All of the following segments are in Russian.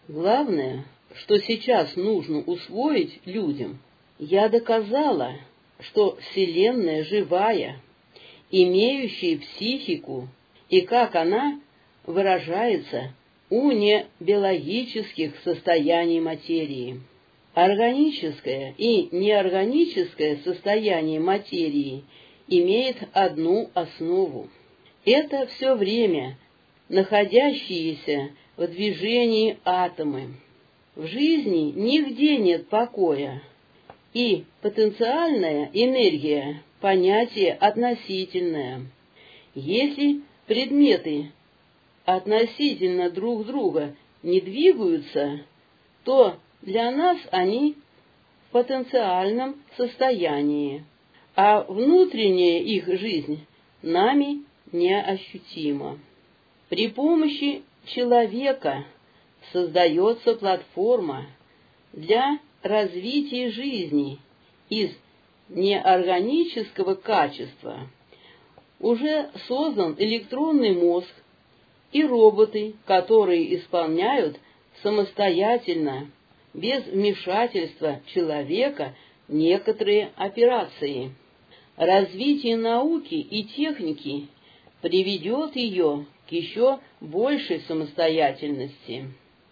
Главное, что сейчас нужно усвоить людям. Я доказала, что Вселенная живая, имеющая психику, и как она выражается у небиологических состояний материи. Органическое и неорганическое состояние материи имеет одну основу. Это все время находящиеся в движении атомы. В жизни нигде нет покоя, и потенциальная энергия – понятие относительное. Если предметы относительно друг друга не двигаются, то для нас они в потенциальном состоянии, а внутренняя их жизнь нами неощутима. При помощи человека создается платформа для развития жизни из неорганического качества. Уже создан электронный мозг и роботы, которые исполняют самостоятельно, без вмешательства человека, некоторые операции. Развитие науки и техники приведет ее к еще большей самостоятельности.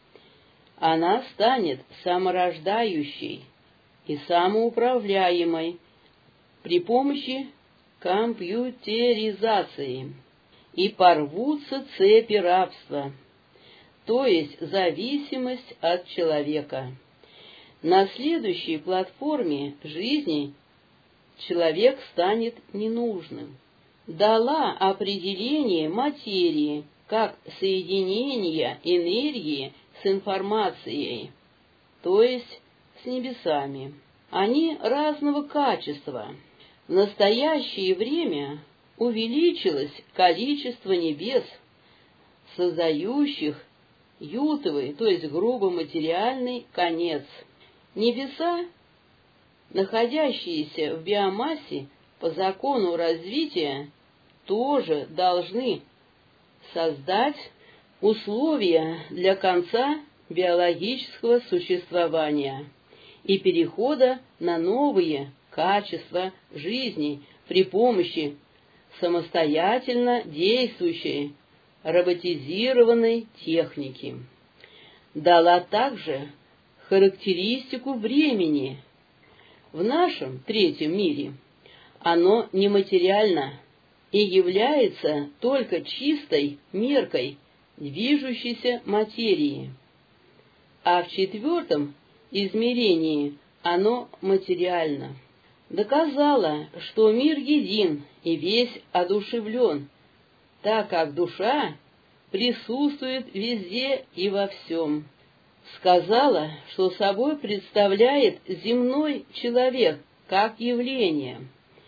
Она станет саморождающей и самоуправляемой при помощи компьютеризации, и порвутся цепи рабства, то есть зависимость от человека. На следующей платформе жизни человек станет ненужным. Дала определение материи как соединение энергии с информацией, то есть с небесами. Они разного качества. В настоящее время увеличилось количество небес, создающих ютовый, то есть грубо-материальный конец. Небеса, находящиеся в биомассе по закону развития, тоже должны создать условия для конца биологического существования и перехода на новые качества жизни при помощи самостоятельно действующей роботизированной техники. Дала также характеристику времени. В нашем третьем мире оно нематериально и является только чистой меркой движущейся материи, а в четвертом измерении оно материально. Доказала, что мир един и весь одушевлен, так как душа присутствует везде и во всем. Сказала, что собой представляет земной человек как явление,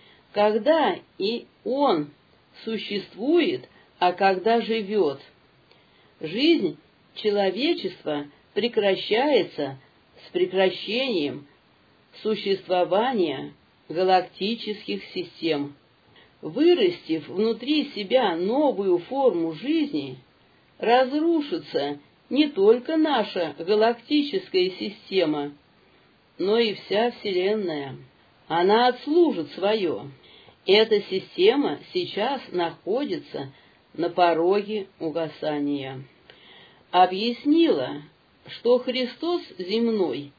когда и он существует, а когда живет. Жизнь человечества прекращается с прекращением существования галактических систем. Вырастив внутри себя новую форму жизни, разрушится не только наша галактическая система, но и вся Вселенная. Она отслужит свое. Эта система сейчас находится на пороге угасания. Объяснила, что Христос земной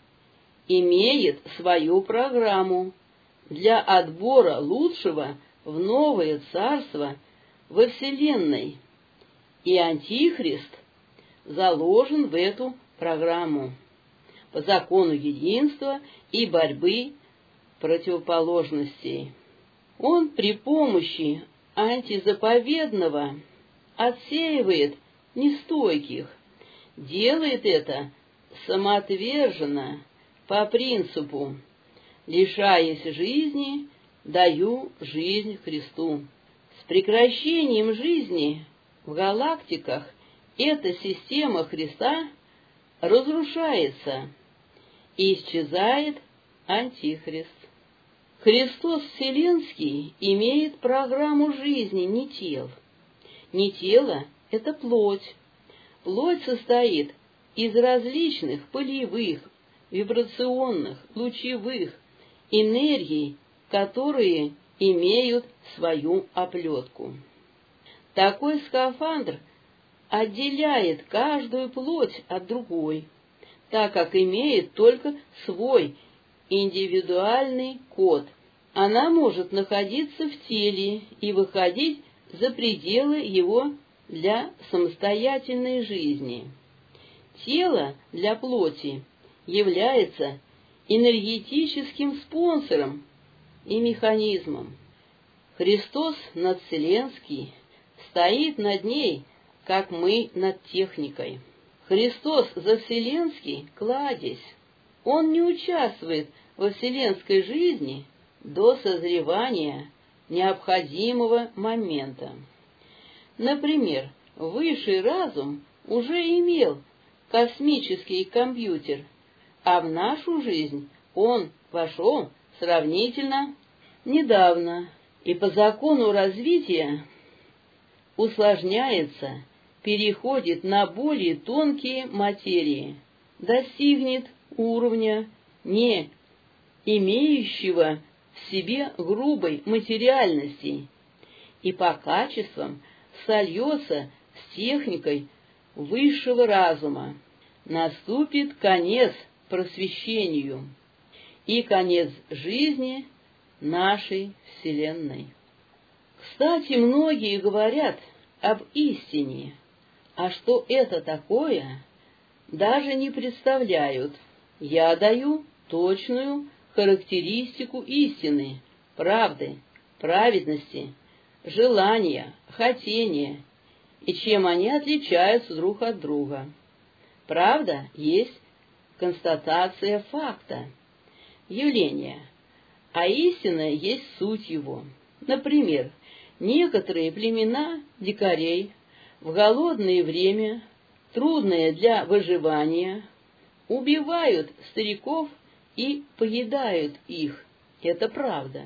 имеет свою программу для отбора лучшего в новое царство во Вселенной, и Антихрист заложен в эту программу по закону единства и борьбы противоположностей. Он при помощи антизаповедного отсеивает нестойких, делает это самоотверженно, по принципу «лишаясь жизни, даю жизнь Христу». С прекращением жизни в галактиках эта система Христа разрушается, и исчезает Антихрист. Христос Вселенский имеет программу жизни не тел. Не тело — это плоть. Плоть состоит из различных полевых, вибрационных, лучевых энергий, которые имеют свою оплетку. Такой скафандр отделяет каждую плоть от другой, так как имеет только свой индивидуальный код. Она может находиться в теле и выходить за пределы его для самостоятельной жизни. Тело для плоти является энергетическим спонсором и механизмом. Христос надвселенский стоит над ней, как мы над техникой. Христос завселенский — кладезь. Он не участвует во вселенской жизни до созревания необходимого момента. Например, высший разум уже имел космический компьютер, а в нашу жизнь он вошел сравнительно недавно и по закону развития усложняется, переходит на более тонкие материи, достигнет уровня, не имеющего в себе грубой материальности, и по качествам сольется с техникой высшего разума. Наступит конец просвещению и конец жизни нашей Вселенной. Кстати, многие говорят об истине, а что это такое, даже не представляют. Я даю точную характеристику истины, правды, праведности, желания, хотения, и чем они отличаются друг от друга. Правда есть констатация факта, явления, а истина есть суть его. Например, некоторые племена дикарей в голодное время, трудное для выживания, убивают стариков и поедают их. Это правда.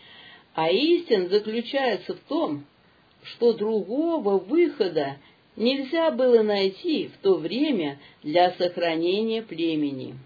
А истина заключается в том, что другого выхода нельзя было найти в то время для сохранения племени.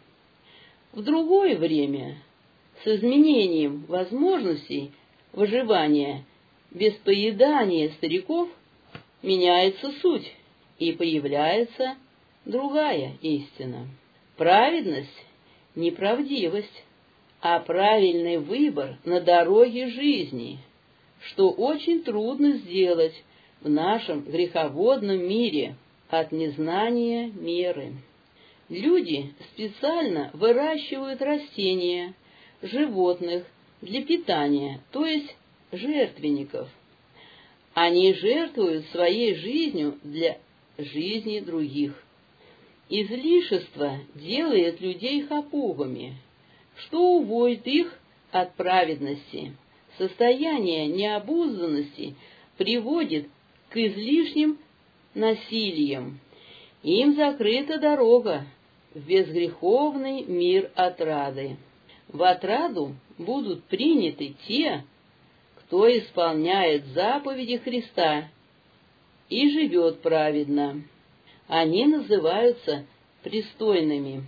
В другое время, с изменением возможностей выживания без поедания стариков, меняется суть, и появляется другая истина. Праведность — не правдивость, а правильный выбор на дороге жизни, что очень трудно сделать в нашем греховодном мире от незнания меры. Люди специально выращивают растения, животных для питания, то есть жертвенников. Они жертвуют своей жизнью для жизни других. Излишество делает людей хапугами, что уводит их от праведности. Состояние необузданности приводит к излишним насилиям. Им закрыта дорога в безгреховный мир отрады. В отраду будут приняты те, кто исполняет заповеди Христа и живет праведно. Они называются пристойными.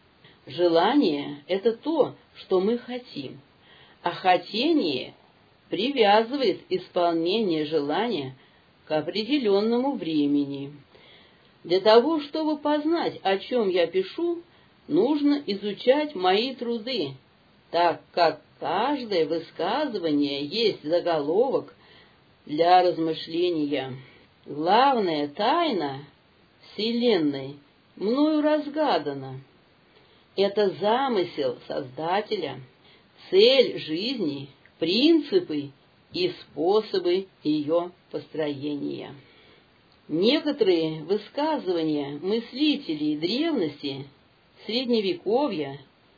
Желание — это то, что мы хотим, а хотение привязывает исполнение желания к определенному времени. Для того, чтобы познать, о чем я пишу, нужно изучать мои труды, так как каждое высказывание есть заголовок для размышления. Главная тайна Вселенной мною разгадана. Это замысел Создателя, цель жизни, принципы и способы ее построения. Некоторые высказывания мыслителей древности, средневековья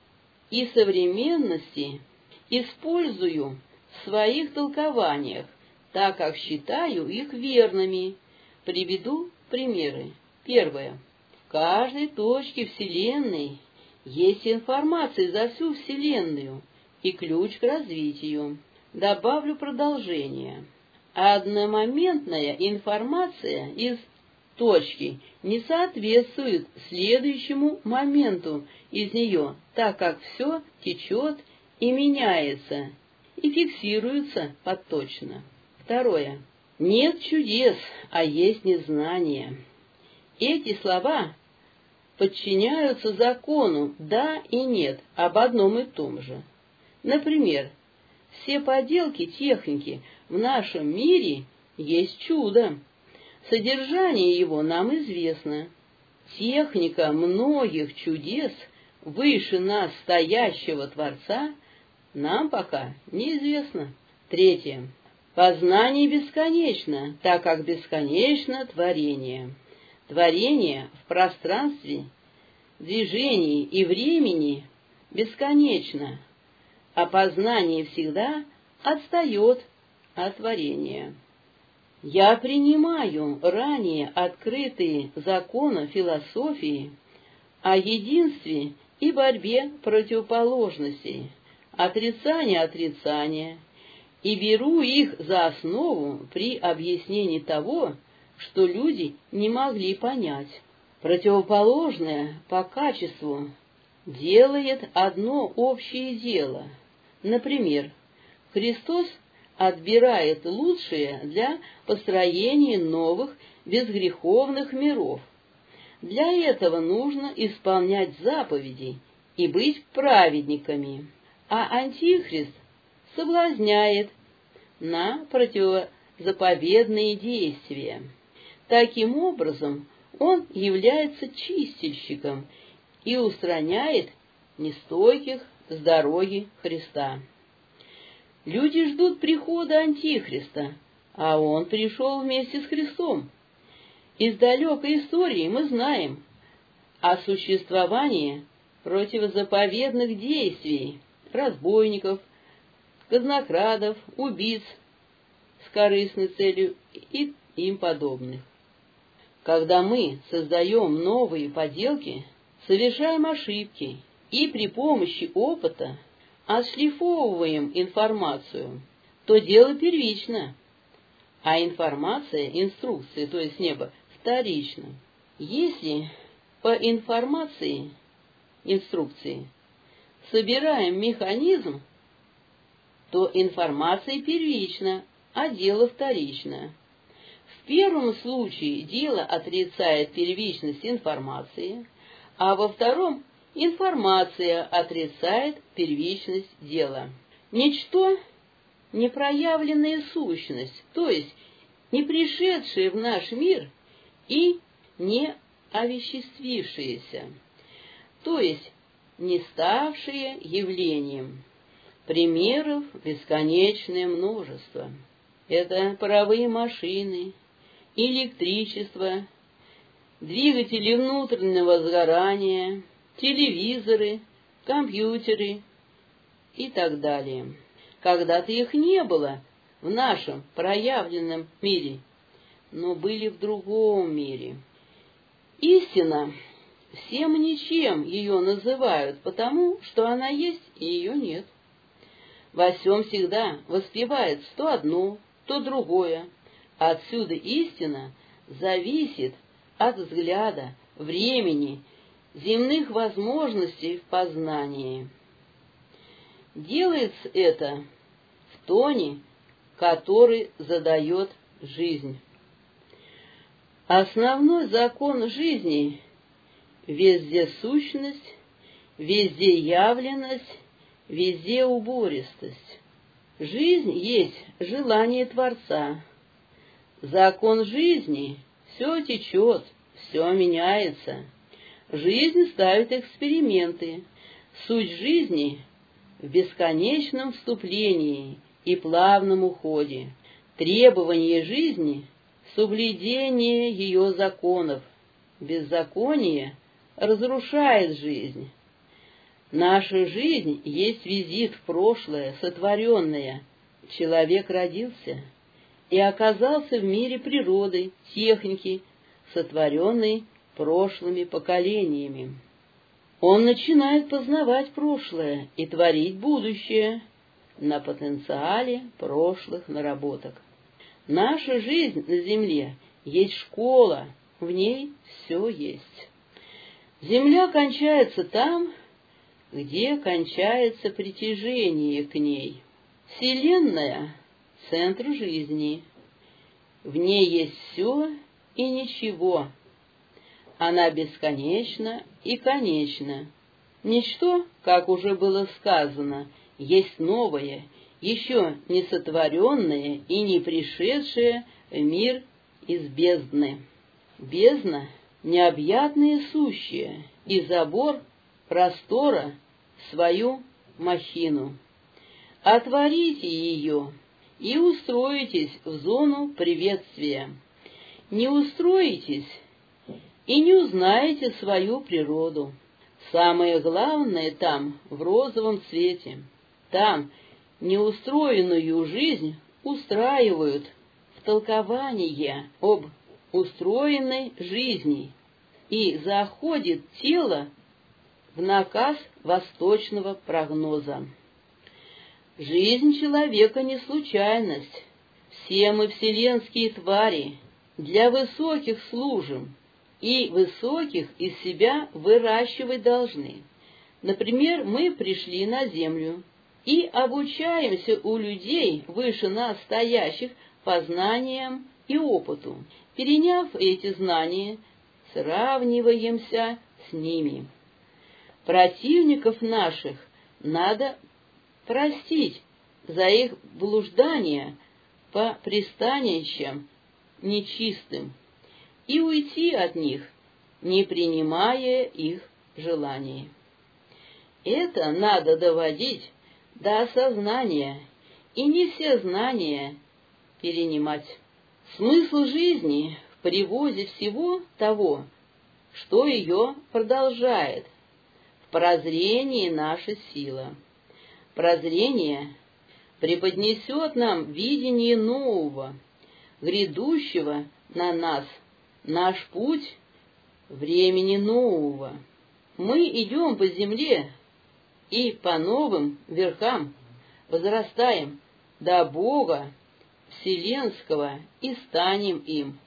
и современности использую в своих толкованиях, так как считаю их верными. Приведу примеры. Первое. В каждой точке Вселенной есть информация за всю Вселенную и ключ к развитию. Добавлю продолжение. Одномоментная информация из точки не соответствуют следующему моменту из нее, так как все течет и меняется, и фиксируется подточно. Второе. Нет чудес, а есть незнание. Эти слова подчиняются закону «да» и «нет» об одном и том же. Например, все поделки техники в нашем мире есть чудо. Содержание его нам известно. Техника многих чудес выше нас стоящего Творца нам пока неизвестна. Третье. Познание бесконечно, так как бесконечно творение. Творение в пространстве, движении и времени бесконечно, а познание всегда отстает от творения. Я принимаю ранее открытые законы философии о единстве и борьбе противоположностей, отрицания, и беру их за основу при объяснении того, что люди не могли понять. Противоположное по качеству делает одно общее дело. Например, Христос отбирает лучшее для построения новых безгреховных миров. Для этого нужно исполнять заповеди и быть праведниками, а Антихрист соблазняет на противозаповедные действия. Таким образом, он является чистильщиком и устраняет нестойких с дороги Христа. Люди ждут прихода Антихриста, а он пришел вместе с Христом. Из далекой истории мы знаем о существовании противозаповедных действий, разбойников, казнокрадов, убийц с корыстной целью и им подобных. Когда мы создаем новые поделки, совершаем ошибки и при помощи опыта отшлифовываем информацию, то дело первично, а информация, инструкция, то есть небо, вторично. Если по информации, инструкции, собираем механизм, то информация первична, а дело вторично. В первом случае дело отрицает первичность информации, а во втором информация отрицает первичность дела. Ничто — непроявленная сущность, то есть не пришедшая в наш мир и не овеществившаяся, то есть не ставшее явлением. Примеров бесконечное множество. Это паровые машины, электричество, двигатели внутреннего сгорания, телевизоры, компьютеры и так далее. Когда-то их не было в нашем проявленном мире, но были в другом мире. Истина, всем ничем ее называют, потому что она есть и ее нет. Во всем всегда воспевается то одно, то другое. Отсюда истина зависит от взгляда, времени, земных возможностей в познании. Делается это в тоне, который задает жизнь. Основной закон жизни — везде сущность, везде явленность, везде убористость. Жизнь есть желание Творца. Закон жизни — все течет, все меняется. Жизнь ставит эксперименты. Суть жизни в бесконечном вступлении и плавном уходе. Требование жизни — соблюдение ее законов. Беззаконие разрушает жизнь. Наша жизнь есть визит в прошлое, сотворенное. Человек родился и оказался в мире природы, техники, сотворенной прошлыми поколениями. Он начинает познавать прошлое и творить будущее на потенциале прошлых наработок. Наша жизнь на земле есть школа, в ней все есть. Земля кончается там, где кончается притяжение к ней. Вселенная — центр жизни. В ней есть все и ничего. Она бесконечна и конечна. Ничто, как уже было сказано, есть новое, еще не сотворенное и не пришедшее в мир из бездны. Бездна — необъятное сущее, и забор простора — свою махину. Отворите ее и устроитесь в зону приветствия. Не устроитесь и не узнаете свою природу. Самое главное там в розовом цвете. Там неустроенную жизнь устраивают в толкование об устроенной жизни, и заходит тело в наказ восточного прогноза. Жизнь человека не случайность. Все мы вселенские твари, для высоких служим, и высоких из себя выращивать должны. Например, мы пришли на землю и обучаемся у людей выше нас стоящих познаниям и опыту. Переняв эти знания, сравниваемся с ними. Противников наших надо простить за их блуждания по пристанищам нечистым и уйти от них, не принимая их желаний. Это надо доводить до осознания и не все знания перенимать. Смысл жизни в привозе всего того, что ее продолжает. В прозрении наша сила. Прозрение преподнесет нам видение нового, грядущего на нас, наш путь времени нового. Мы идем по земле и по новым верхам возрастаем до Бога Вселенского и станем им.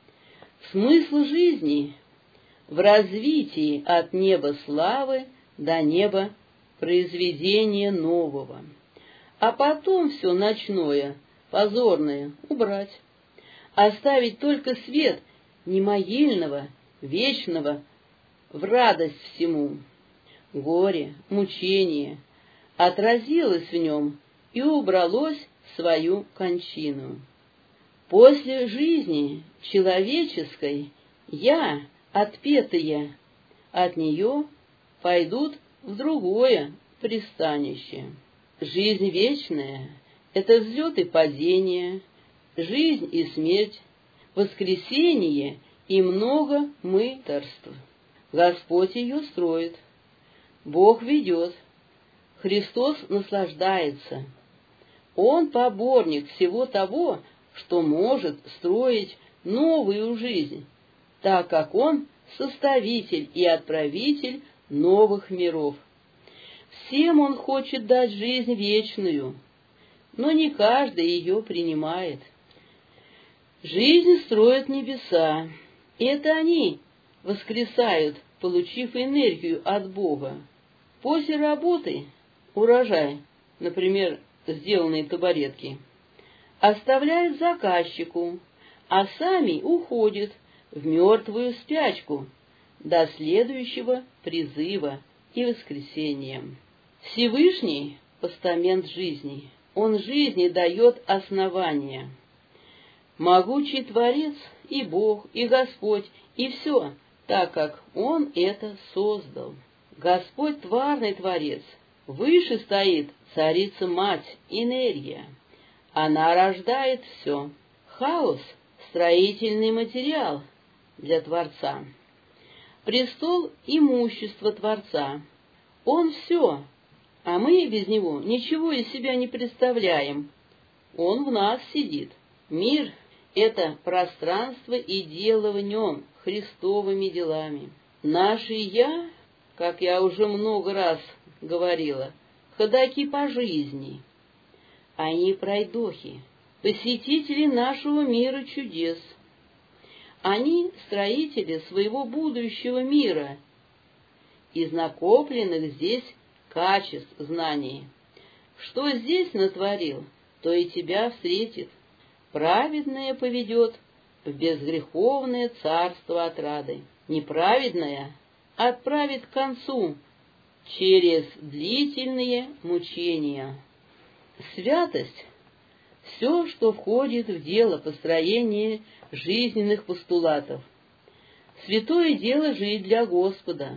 Смысл жизни в развитии от неба славы до неба произведения нового, а потом все ночное, позорное убрать, оставить только свет немогильного, вечного в радость всему. Горе, мучение отразилось в нем и убралось в свою кончину. После жизни человеческой я, отпетые, от нее пойдут в другое пристанище. Жизнь вечная — это взлет и падение, жизнь и смерть, воскресение и много мытарств. Господь ее строит, Бог ведет, Христос наслаждается. Он поборник всего того, что может строить новую жизнь, так как Он составитель и отправитель новых миров. Всем Он хочет дать жизнь вечную, но не каждый ее принимает. Жизнь строят небеса, и это они воскресают, получив энергию от Бога. После работы урожай, например, сделанные табуретки, оставляют заказчику, а сами уходят в мертвую спячку до следующего призыва и воскресения. Всевышний — постамент жизни, Он жизни дает основания. Могучий Творец и Бог, и Господь, и все, так как Он это создал. Господь — тварный Творец, выше стоит Царица-Мать, энергия. Она рождает все. Хаос — строительный материал для Творца. Престол — имущество Творца. Он все, а мы без него ничего из себя не представляем. Он в нас сидит. Мир — это пространство и дело в нем Христовыми делами. Наше «я», как я уже много раз говорила, ходаки по жизни. Они пройдохи, посетители нашего мира чудес. Они строители своего будущего мира, из накопленных здесь качеств знаний. Что здесь натворил, то и тебя встретит. Праведное поведет в безгреховное царство отрады. Неправедное отправит к концу через длительные мучения. Святость — все, что входит в дело построения жизненных постулатов. Святое дело — жить для Господа.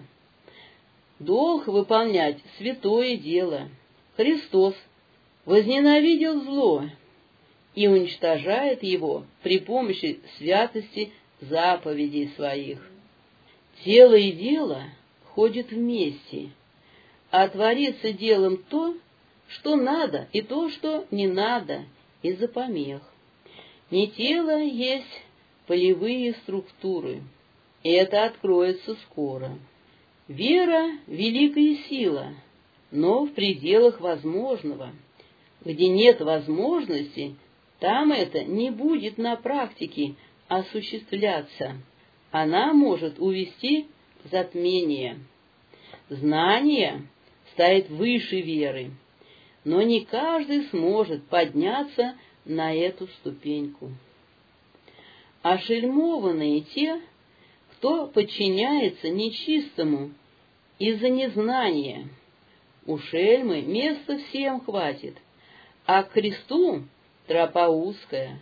Долг выполнять святое дело. Христос возненавидел зло и уничтожает его при помощи святости заповедей своих. Тело и дело ходят вместе, а творится делом то, что надо, и то, что не надо, из-за помех. Не тело есть полевые структуры, и это откроется скоро. Вера — великая сила, но в пределах возможного. Где нет возможности, там это не будет на практике осуществляться. Она может увести в затмение. Знание стоит выше веры, но не каждый сможет подняться на эту ступеньку. Ошельмованные те, кто подчиняется нечистому из-за незнания. У шельмы места всем хватит, а к Христу тропа узкая.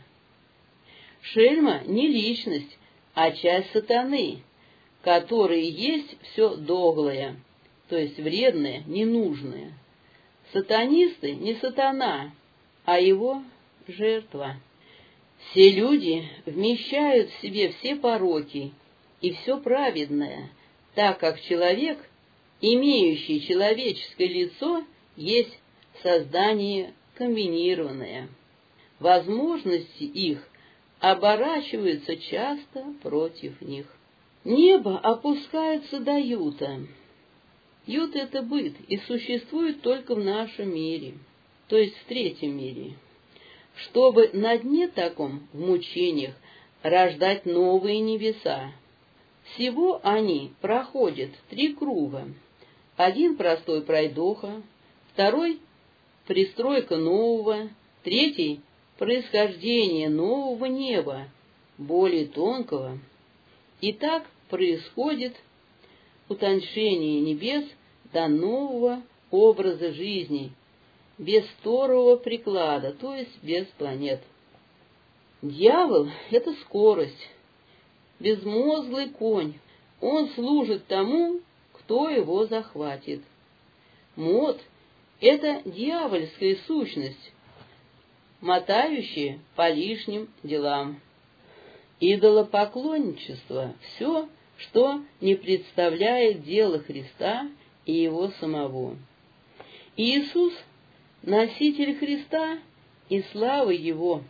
Шельма не личность, а часть сатаны, который есть все доглое, то есть вредное, ненужное. Сатанисты не сатана, а его жертва. Все люди вмещают в себе все пороки и все праведное, так как человек, имеющий человеческое лицо, есть создание комбинированное. Возможности их оборачиваются часто против них. Небо опускается до юта. Ют — это быт и существует только в нашем мире, то есть в третьем мире. Чтобы на дне таком, в мучениях, рождать новые небеса. Всего они проходят 3 круга. Один простой пройдоха, второй — пристройка нового, третий — происхождение нового неба, более тонкого. И так происходит утончение небес до нового образа жизни, без второго приклада, то есть без планет. Дьявол — это скорость, безмозглый конь, он служит тому, кто его захватит. Мот — это дьявольская сущность, мотающая по лишним делам. Идолопоклонничество — все, что не представляет дело Христа и Его самого. Иисус — носитель Христа и славы Его.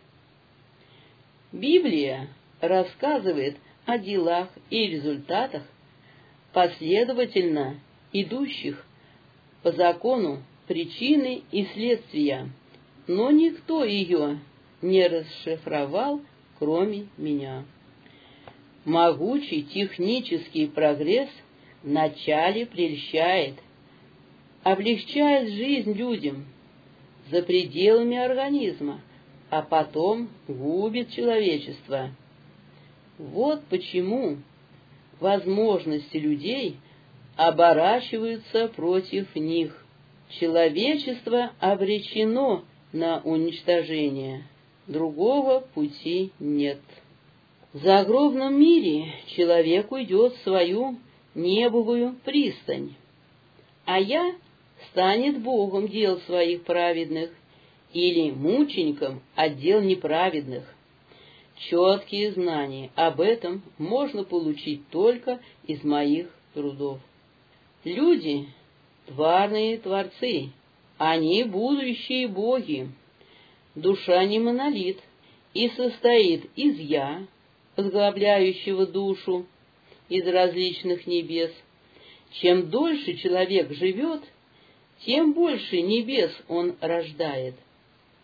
Библия рассказывает о делах и результатах, последовательно идущих по закону причины и следствия, но никто ее не расшифровал, кроме меня. Могучий технический прогресс вначале прельщает, облегчает жизнь людям за пределами организма, а потом губит человечество. Вот почему возможности людей оборачиваются против них. Человечество обречено на уничтожение, другого пути нет. В загробном мире человек уйдет в свою небовую пристань, а я станет Богом дел своих праведных или мучеником от дел неправедных. Четкие знания об этом можно получить только из моих трудов. Люди — тварные творцы, они будущие боги. Душа не монолит и состоит из «я», возглавляющего душу из различных небес. Чем дольше человек живет, тем больше небес он рождает.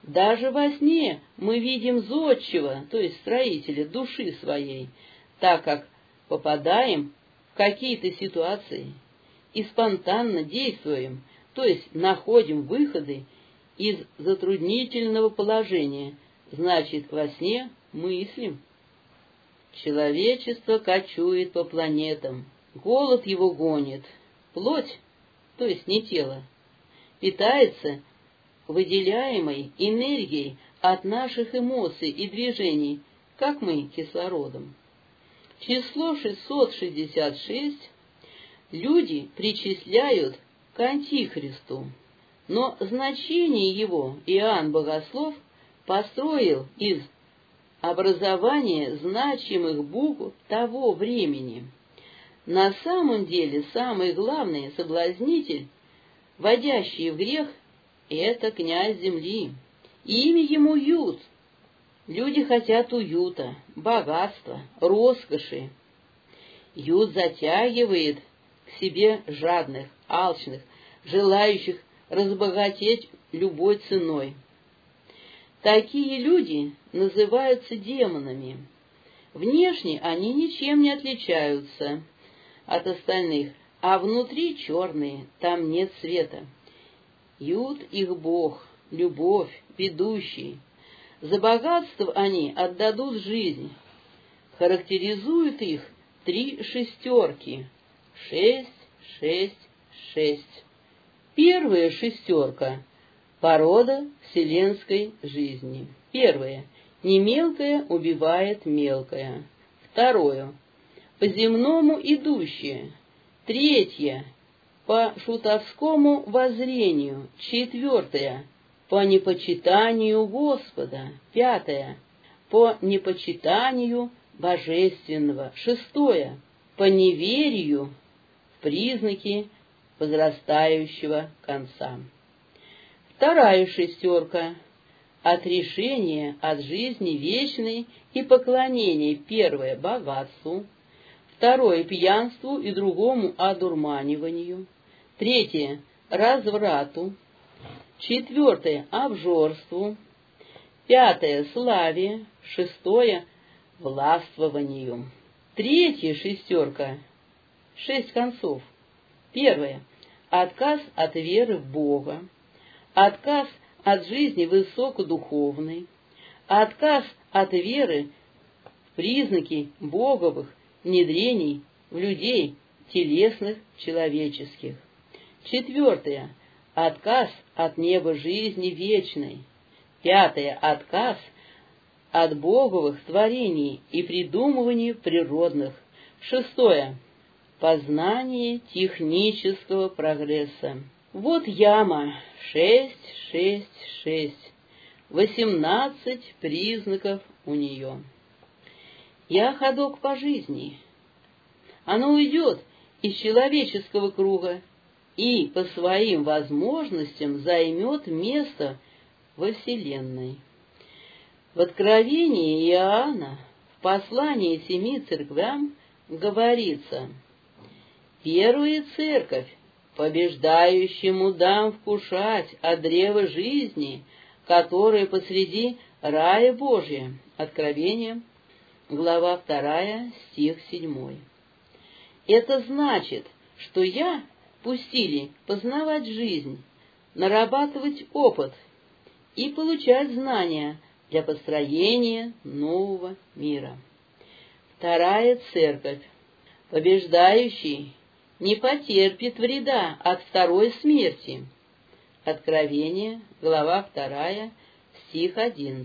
Даже во сне мы видим зодчего, то есть строителя души своей, так как попадаем в какие-то ситуации и спонтанно действуем, то есть находим выходы из затруднительного положения, значит, во сне мыслим. Человечество кочует по планетам, голод его гонит, плоть, то есть не тело, питается выделяемой энергией от наших эмоций и движений, как мы кислородом. Число 666 люди причисляют к Антихристу, но значение его Иоанн Богослов построил из образования значимых букв того времени. На самом деле самый главный соблазнитель, вводящий в грех, это князь земли. Имя ему Юд. Люди хотят уюта, богатства, роскоши. Юд затягивает к себе жадных, алчных, желающих разбогатеть любой ценой. Такие люди называются демонами. Внешне они ничем не отличаются от остальных, а внутри черные, там нет света. Юд их бог, любовь, ведущий. За богатство они отдадут жизнь. Характеризуют их 3 шестерки. 6, 6, 6. Первая шестерка — порода вселенской жизни. Первое. Не мелкое убивает мелкое. Второе. По-земному идущее. Третье. По шутовскому воззрению. Четвертое. По непочитанию Господа. Пятое. По непочитанию Божественного. Шестое. По неверию в признаки возрастающего конца. Вторая шестерка. Отрешение от жизни вечной и поклонение, первое, богатству, второе, пьянству и другому одурманиванию, третье, разврату, четвертое, обжорству, пятое, славе, шестое, властвованию. Третья шестерка, 6 концов. Первое, отказ от веры в Бога, отказ от жизни высокодуховной, отказ от веры в признаки боговых внедрений в людей телесных человеческих. Четвертое. Отказ от неба жизни вечной. Пятое. Отказ от боговых творений и придумываний природных. Шестое. Познание технического прогресса. Вот яма. 6, 6, 6. 18 признаков у нее. Я ходок по жизни. Оно уйдет из человеческого круга и по своим возможностям займет место во Вселенной. В Откровении Иоанна, в послании 7 церквям, говорится: «Первая церковь, побеждающему дам вкушать от древа жизни, которое посреди рая Божия». Откровение, глава 2, стих 7. Это значит, что я пустили познавать жизнь, нарабатывать опыт и получать знания для построения нового мира. Вторая церковь, побеждающий не потерпит вреда от второй смерти. Откровение, глава 2, стих 11.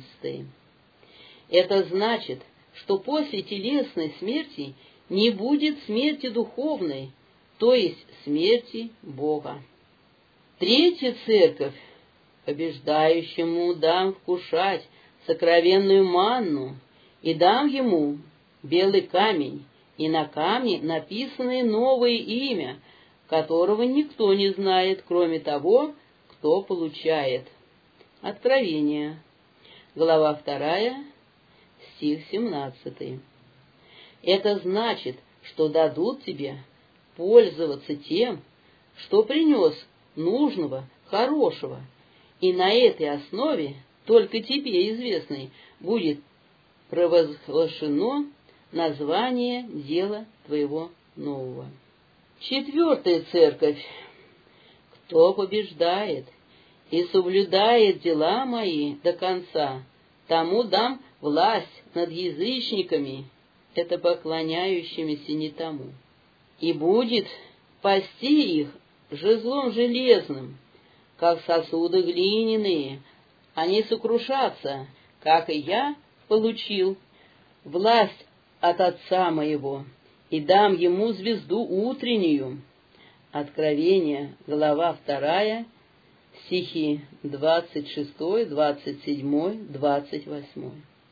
Это значит, что после телесной смерти не будет смерти духовной, то есть смерти Бога. Третья церковь, побеждающему дам вкушать сокровенную манну, и дам ему белый камень, и на камне написано новое имя, которого никто не знает, кроме того, кто получает. Откровение, глава 2, стих 17. Это значит, что дадут тебе пользоваться тем, что принес нужного, хорошего, и на этой основе только тебе известной, будет провозглашено название дела твоего нового. Четвертая церковь. Кто побеждает и соблюдает дела мои до конца, тому дам власть над язычниками, это поклоняющимися не тому, и будет пасти их жезлом железным, как сосуды глиняные, они сокрушатся, как и я получил власть от Отца моего, и дам ему звезду утреннюю. Откровение, глава 2, стихи 26, 27, 28.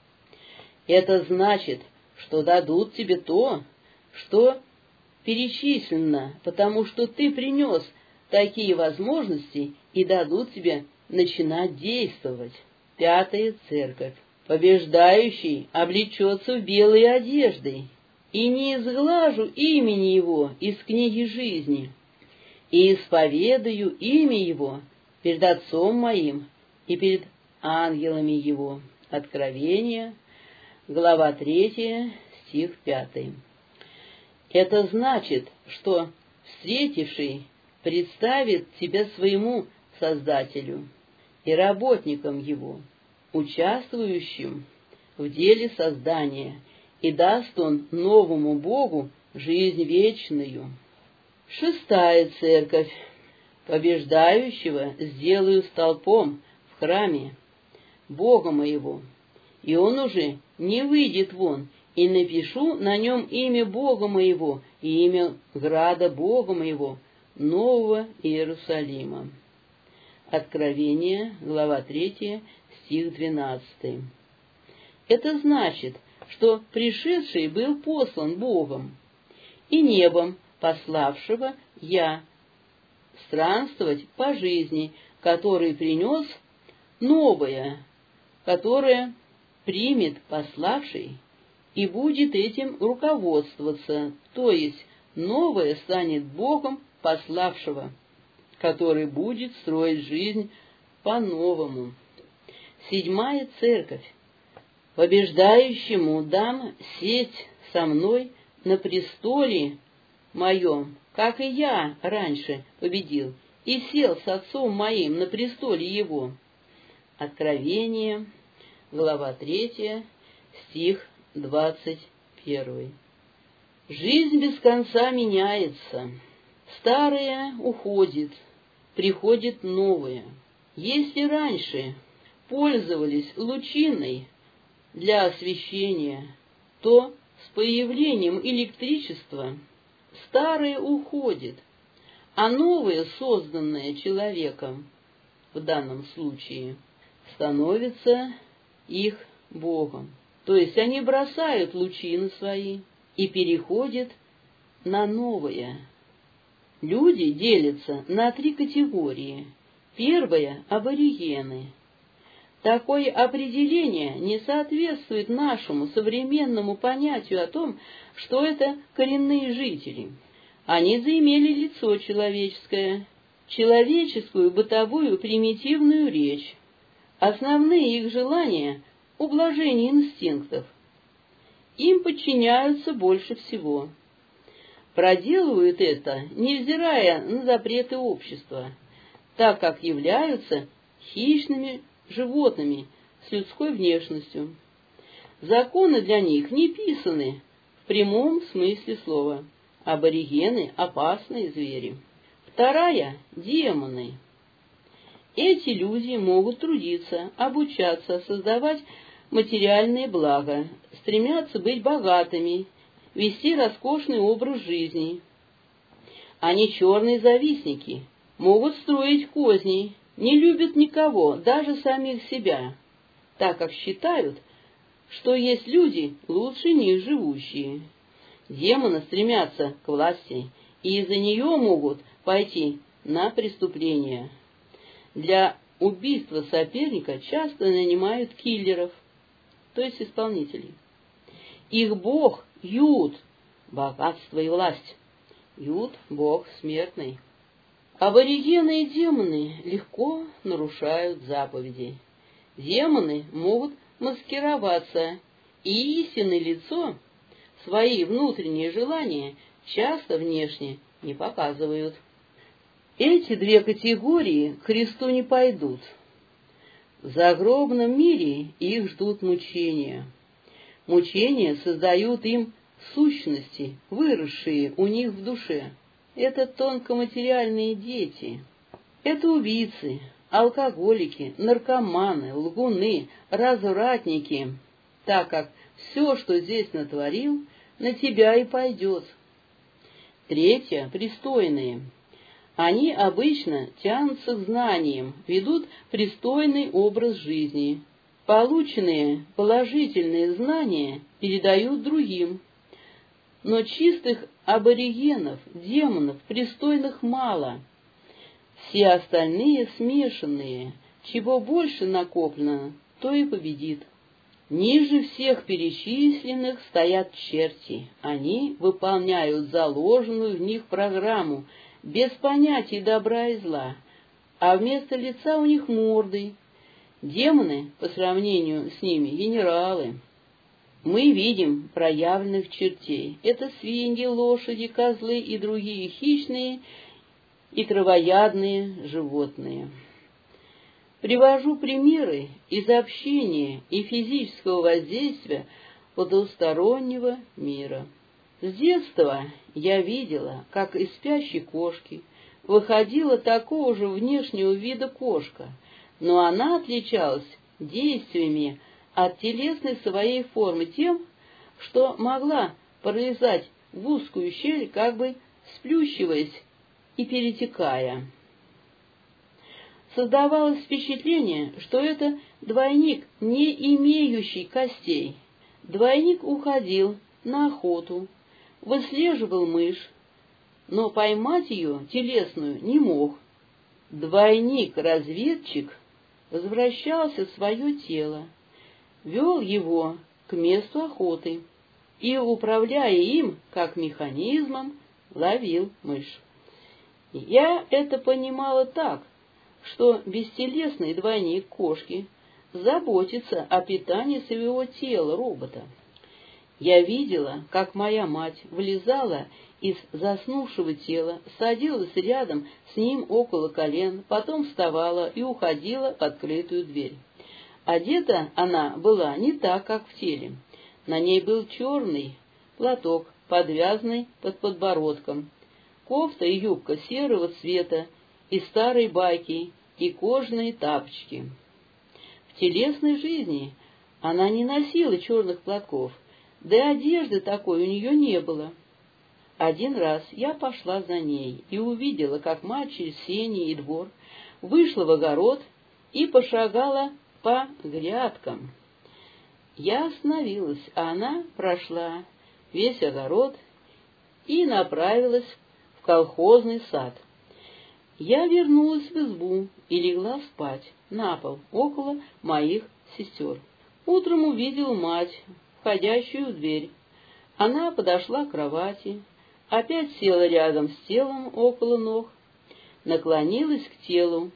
Это значит, что дадут тебе то, что перечислено, потому что ты принес такие возможности, и дадут тебе начинать действовать. Пятая церковь. Побеждающий облечется в белые одежды, и не изглажу имени его из книги жизни, и исповедаю имя его перед Отцом моим и перед ангелами его. Откровение, глава 3, стих 5. Это значит, что встретивший представит тебя своему Создателю и работникам его, участвующим в деле создания, и даст он новому Богу жизнь вечную. Шестая церковь. Побеждающего сделаю столпом в храме Бога моего, и он уже не выйдет вон, и напишу на нем имя Бога моего и имя града Бога моего, Нового Иерусалима. Откровение, глава 3, стих 12. Это значит, что пришедший был послан Богом, и небом пославшего я странствовать по жизни, который принес новое, которое примет пославший и будет этим руководствоваться, то есть новое станет Богом пославшего, который будет строить жизнь по-новому. Седьмая церковь. Побеждающему дам сесть со мной на престоле моем, как и я раньше победил, и сел с Отцом моим на престоле его. Откровение, глава 3, стих 21. Жизнь без конца меняется. Старое уходит, приходит новое. Если раньше пользовались лучиной для освещения, то с появлением электричества старое уходит, а новое, созданное человеком, в данном случае, становится их Богом. То есть они бросают лучины свои и переходят на новое. Люди делятся на 3 категории. Первая – аборигены. Такое определение не соответствует нашему современному понятию о том, что это коренные жители. Они заимели лицо человеческое, человеческую бытовую примитивную речь. Основные их желания – ублажение инстинктов. Им подчиняются больше всего. Проделывают это, невзирая на запреты общества, так как являются хищными животными с людской внешностью. Законы для них не писаны в прямом смысле слова. Аборигены – опасные звери. Вторая – демоны. Эти люди могут трудиться, обучаться, создавать материальные блага, стремятся быть богатыми, вести роскошный образ жизни. Они черные завистники, могут строить козни, не любят никого, даже самих себя, так как считают, что есть люди лучше них живущие. Демоны стремятся к власти, и из-за нее могут пойти на преступления. Для убийства соперника часто нанимают киллеров, то есть исполнителей. Их бог – Юд, богатство и власть. Юд – бог смертный. Аборигены и демоны легко нарушают заповеди. Демоны могут маскироваться, и истинное лицо, свои внутренние желания часто внешне не показывают. Эти две категории к Христу не пойдут. В загробном мире их ждут мучения. Мучения создают им сущности, выросшие у них в душе. Это тонкоматериальные дети. Это убийцы, алкоголики, наркоманы, лгуны, развратники, так как все, что здесь натворил, на тебя и пойдет. Третье — пристойные. Они обычно тянутся к знаниям, ведут пристойный образ жизни. Полученные положительные знания передают другим. Но чистых аборигенов, демонов, пристойных мало. Все остальные смешанные, чего больше накоплено, то и победит. Ниже всех перечисленных стоят черти. Они выполняют заложенную в них программу, без понятий добра и зла, а вместо лица у них морды. Демоны, по сравнению с ними, генералы. Мы видим проявленных чертей. Это свиньи, лошади, козлы и другие хищные и травоядные животные. Привожу примеры из общения и физического воздействия потустороннего мира. С детства я видела, как из спящей кошки выходила такого же внешнего вида кошка, но она отличалась действиями от телесной своей формы тем, что могла пролезать в узкую щель, как бы сплющиваясь и перетекая. Создавалось впечатление, что это двойник, не имеющий костей. Двойник уходил на охоту, выслеживал мышь, но поймать ее телесную не мог. Двойник-разведчик возвращался в свое тело, вел его к месту охоты и, управляя им, как механизмом, ловил мышь. Я это понимала так, что бестелесный двойник кошки заботится о питании своего тела робота. Я видела, как моя мать вылезала из заснувшего тела, садилась рядом с ним около колен, потом вставала и уходила в открытую дверь. Одета она была не так, как в теле. На ней был черный платок, подвязанный под подбородком, кофта и юбка серого цвета из старой байки и кожаные тапочки. В телесной жизни она не носила черных платков, да и одежды такой у нее не было. Один раз я пошла за ней и увидела, как мать через сени и двор вышла в огород и пошагала по грядкам. Я остановилась, а она прошла весь огород и направилась в колхозный сад. Я вернулась в избу и легла спать на пол около моих сестер. Утром увидела мать, входящую в дверь. Она подошла к кровати, опять села рядом с телом около ног, наклонилась к телу,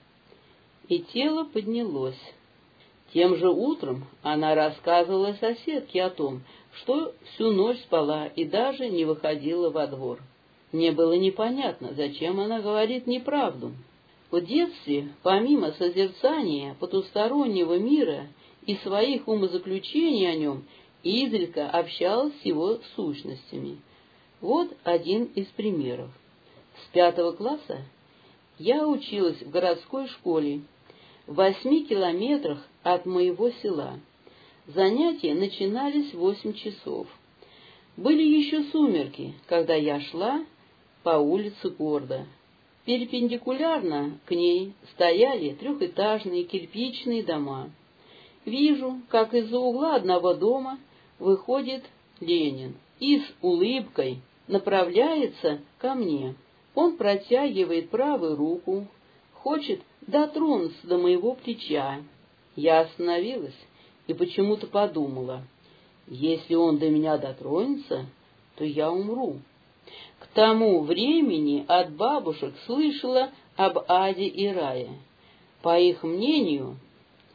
и тело поднялось. Тем же утром она рассказывала соседке о том, что всю ночь спала и даже не выходила во двор. Мне было непонятно, зачем она говорит неправду. В детстве, помимо созерцания потустороннего мира и своих умозаключений о нем, изредка общалась с его сущностями. Вот один из примеров. С 5 класса я училась в городской школе, в 8 километрах от моего села. Занятия начинались в 8 часов. Были еще сумерки, когда я шла по улице города. Перпендикулярно к ней стояли трехэтажные кирпичные дома. Вижу, как из-за угла одного дома выходит Ленин и с улыбкой направляется ко мне. Он протягивает правую руку, хочет дотронуться до моего плеча. Я остановилась и почему-то подумала, если он до меня дотронется, то я умру. К тому времени от бабушек слышала об аде и рае. По их мнению,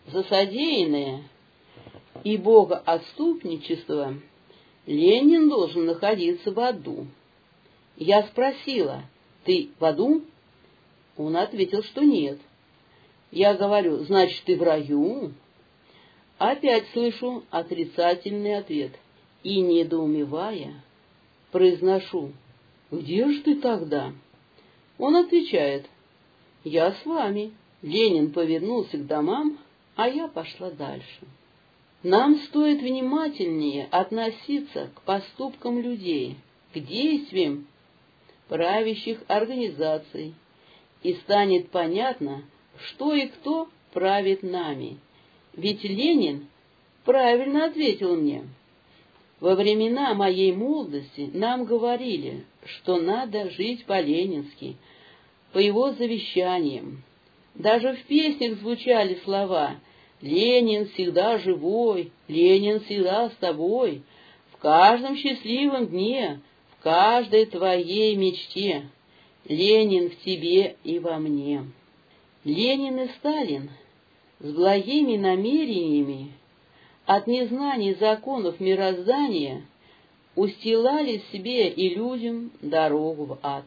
За содеянное и богоотступничество Ленин должен находиться в аду. Я спросила: «Ты в аду?» Он ответил, что нет. Я говорю: «Значит, ты в раю?» Опять слышу отрицательный ответ и, недоумевая, произношу: «Где же ты тогда?» Он отвечает: «Я с вами». Ленин повернулся к домам, а я пошла дальше. Нам стоит внимательнее относиться к поступкам людей, к действиям правящих организаций, и станет понятно, что и кто правит нами. Ведь Ленин правильно ответил мне. Во времена моей молодости нам говорили, что надо жить по-ленински, по его завещаниям. Даже в песнях звучали слова: «Ленин всегда живой, Ленин всегда с тобой, в каждом счастливом дне, в каждой твоей мечте, Ленин в тебе и во мне». Ленин и Сталин с благими намерениями от незнания законов мироздания устилали себе и людям дорогу в ад.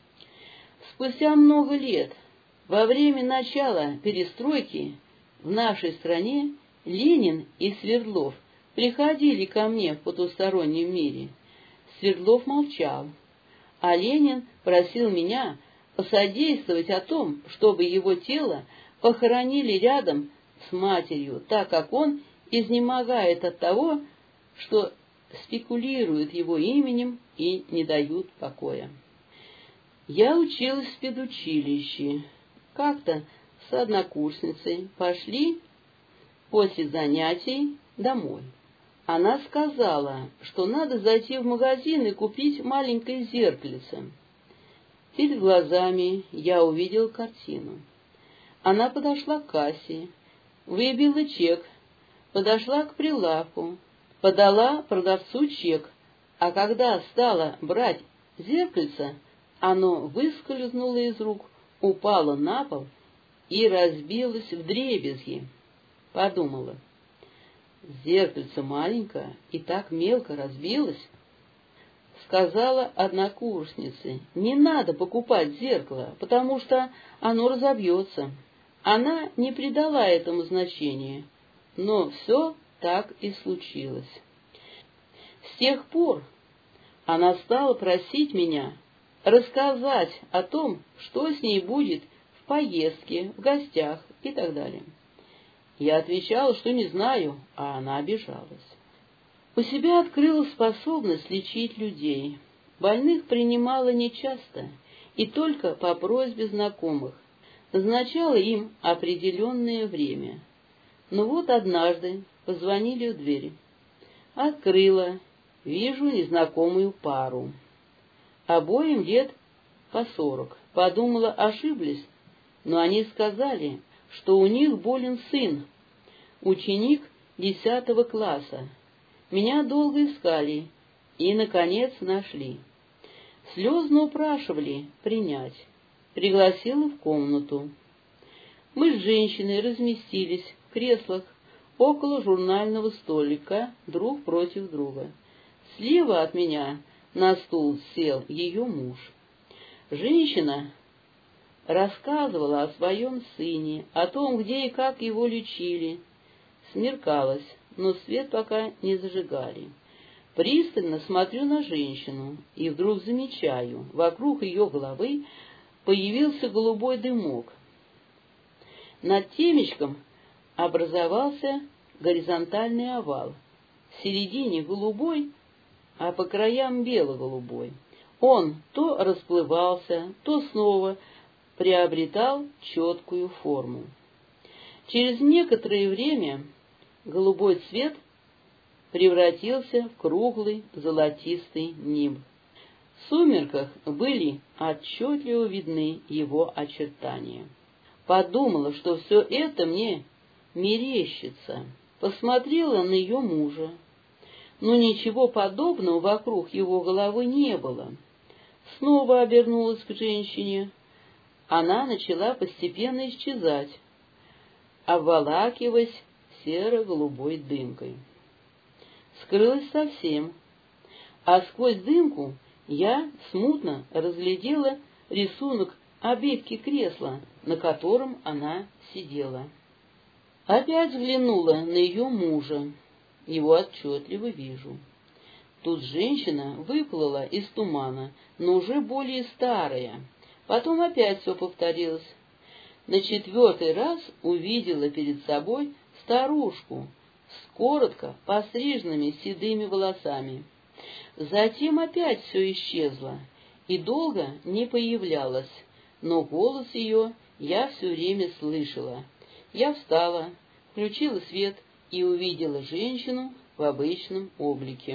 Спустя много лет, во время начала перестройки, в нашей стране Ленин и Свердлов приходили ко мне в потустороннем мире. Свердлов молчал, а Ленин просил меня посодействовать о том, чтобы его тело похоронили рядом с матерью, так как он изнемогает от того, что спекулируют его именем и не дают покоя. Я училась в педучилище. Как-то с однокурсницей пошли после занятий домой. Она сказала, что надо зайти в магазин и купить маленькое зеркальце. Перед глазами я увидел картину. Она подошла к кассе, выбила чек, подошла к прилавку, подала продавцу чек, а когда стала брать зеркальце, оно выскользнуло из рук, упало на пол и разбилось вдребезги. Подумала: зеркальце маленькое и так мелко разбилось. Сказала однокурснице: не надо покупать зеркало, потому что оно разобьется. Она не придала этому значения, но все так и случилось. С тех пор она стала просить меня рассказать о том, что с ней будет в поездке, в гостях и так далее. Я отвечала, что не знаю, а она обижалась. У себя открыла способность лечить людей. Больных принимала нечасто и только по просьбе знакомых. Назначала им определенное время. Но вот однажды позвонили в дверь. Открыла, вижу незнакомую пару. Обоим лет по 40. Подумала, ошиблись, но они сказали, что у них болен сын, ученик 10 класса. Меня долго искали и, наконец, нашли. Слезно упрашивали принять. Пригласила в комнату. Мы с женщиной разместились в креслах около журнального столика, друг против друга. Слева от меня на стул сел ее муж. Женщина рассказывала о своем сыне, о том, где и как его лечили. Смеркалось, но свет пока не зажигали. Пристально смотрю на женщину и вдруг замечаю, вокруг ее головы появился голубой дымок. Над темечком образовался горизонтальный овал, в середине голубой, а по краям бело-голубой. Он то расплывался, то снова приобретал четкую форму. Через некоторое время голубой цвет превратился в круглый золотистый нимб. В сумерках были отчетливо видны его очертания. Подумала, что все это мне мерещится. Посмотрела на ее мужа, но ничего подобного вокруг его головы не было. Снова обернулась к женщине. Она начала постепенно исчезать. обволакиваясь серо-голубой дымкой. Скрылась совсем, а сквозь дымку я смутно разглядела рисунок обивки кресла, на котором она сидела. Опять взглянула на ее мужа. Его отчетливо вижу. Тут женщина выплыла из тумана, но уже более старая. Потом опять все повторилось. На 4-й раз увидела перед собой старушку с коротко постриженными седыми волосами. Затем опять все исчезло и долго не появлялось, но голос ее я все время слышала. Я встала, включила свет и увидела женщину в обычном облике.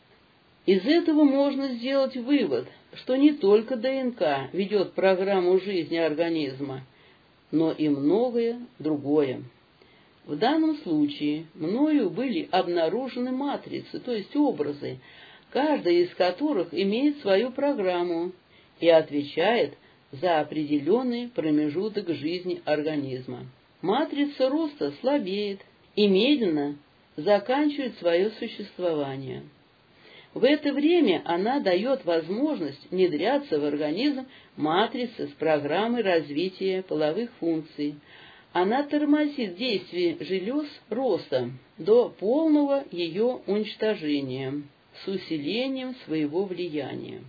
Из этого можно сделать вывод, что не только ДНК ведет программу жизни организма, но и многое другое. В данном случае мною были обнаружены матрицы, то есть образы, каждая из которых имеет свою программу и отвечает за определенный промежуток жизни организма. Матрица роста слабеет и медленно заканчивает свое существование. В это время она дает возможность внедряться в организм матрицы с программой развития половых функций. Она тормозит действие желез роста до полного ее уничтожения с усилением своего влияния.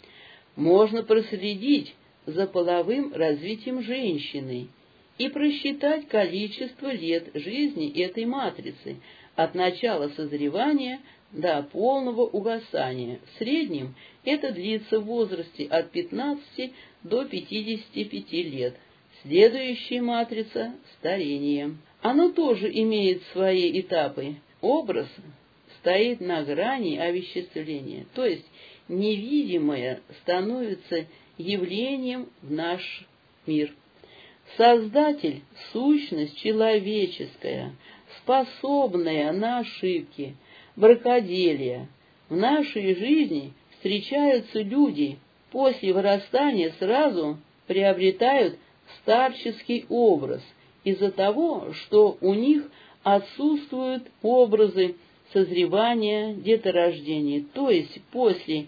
Можно проследить за половым развитием женщины и просчитать количество лет жизни этой матрицы от начала созревания до полного угасания. В среднем это длится в возрасте от 15 до 55 лет. Следующая матрица – старение. Оно тоже имеет свои этапы. Образ стоит на грани овеществления, то есть невидимое становится явлением в наш мир. Создатель – сущность человеческая, способная на ошибки, бракоделие. В нашей жизни встречаются люди, после вырастания сразу приобретают старческий образ из-за того, что у них отсутствуют образы созревания, деторождения, то есть после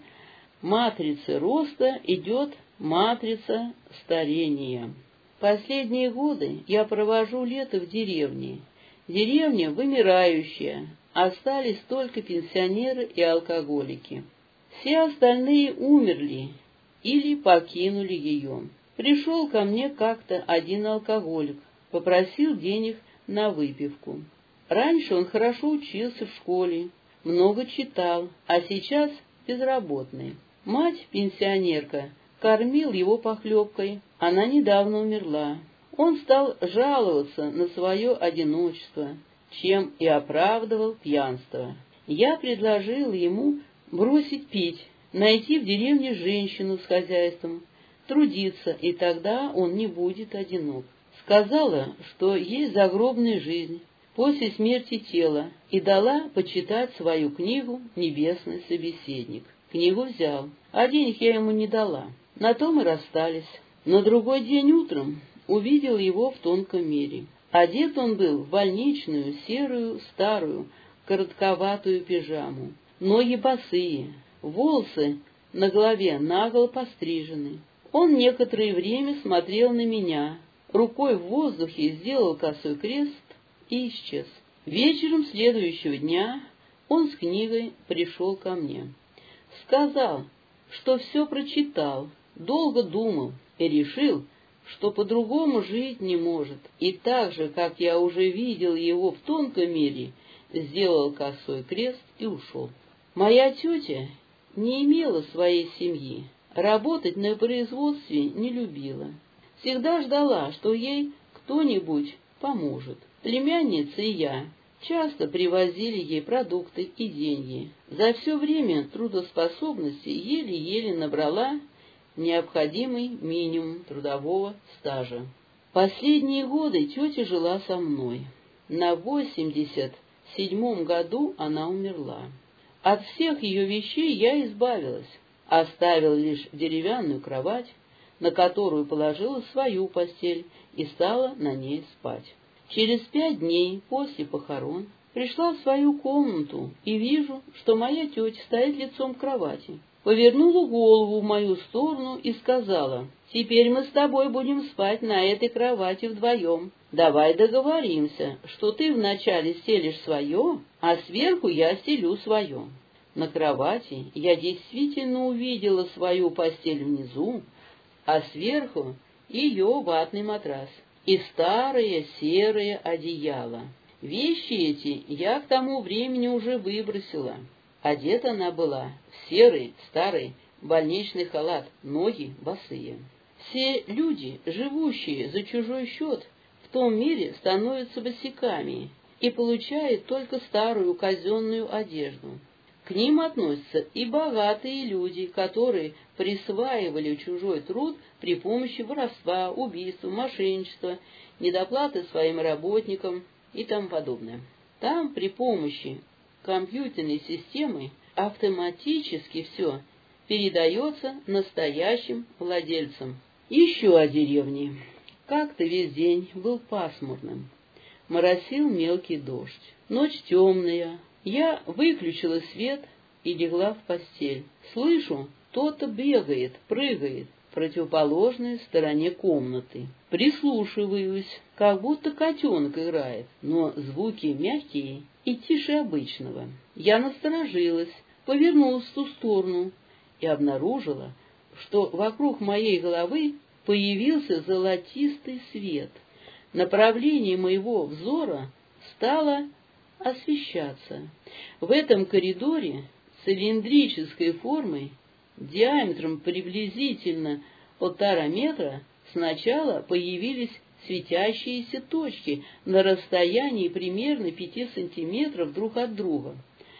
матрицы роста идет матрица старения. Последние годы я провожу лето в деревне. Деревня вымирающая, остались только пенсионеры и алкоголики. Все остальные умерли или покинули ее. Пришел ко мне как-то один алкоголик, попросил денег на выпивку. Раньше он хорошо учился в школе, много читал, а сейчас безработный. Мать, пенсионерка, кормил его похлебкой, она недавно умерла. Он стал жаловаться на свое одиночество, чем и оправдывал пьянство. Я предложил ему бросить пить, найти в деревне женщину с хозяйством, трудиться, и тогда он не будет одинок. Сказала, что есть загробная жизнь после смерти тела, и дала почитать свою книгу «Небесный собеседник». Книгу взял, а денег я ему не дала. На том и расстались. На другой день утром увидел его в тонком мире. Одет он был в больничную, серую, старую, коротковатую пижаму. Ноги босые, волосы на голове наголо пострижены. Он некоторое время смотрел на меня, рукой в воздухе сделал косой крест и исчез. Вечером следующего дня он с книгой пришел ко мне. Сказал, что все прочитал, долго думал и решил, что по-другому жить не может, и так же, как я уже видел его в тонком мире, сделал косой крест и ушел. Моя тетя не имела своей семьи, работать на производстве не любила. Всегда ждала, что ей кто-нибудь поможет. Племянница и я часто привозили ей продукты и деньги. За все время трудоспособности еле-еле набрала необходимый минимум трудового стажа. Последние годы тетя жила со мной. На 87-м году она умерла. От всех ее вещей я избавилась, оставила лишь деревянную кровать, на которую положила свою постель и стала на ней спать. Через 5 дней после похорон пришла в свою комнату и вижу, что моя тетя стоит лицом к кровати. Повернула голову в мою сторону и сказала: «Теперь мы с тобой будем спать на этой кровати вдвоем. Давай договоримся, что ты вначале стелишь свое, а сверху я стелю свое». На кровати я действительно увидела свою постель внизу, а сверху ее ватный матрас и старое серое одеяло. Вещи эти я к тому времени уже выбросила. Одета она была в серый старый больничный халат, ноги босые. Все люди, живущие за чужой счет, в том мире становятся босиками и получают только старую казенную одежду. К ним относятся и богатые люди, которые присваивали чужой труд при помощи воровства, убийства, мошенничества, недоплаты своим работникам и тому подобное. Там при помощи компьютерной системы автоматически все передается настоящим владельцам. Еще о деревне. Как-то весь день был пасмурным. Моросил мелкий дождь. Ночь темная. Я выключила свет и легла в постель. Слышу, кто-то бегает, прыгает в противоположной стороне комнаты. Прислушиваюсь, как будто котенок играет, но звуки мягкие и тише обычного. Я насторожилась, повернулась в ту сторону и обнаружила, что вокруг моей головы появился золотистый свет. Направление моего взора стало освещаться. В этом коридоре цилиндрической формы, диаметром приблизительно 1,5 метра, сначала появились светящиеся точки на расстоянии примерно 5 сантиметров друг от друга.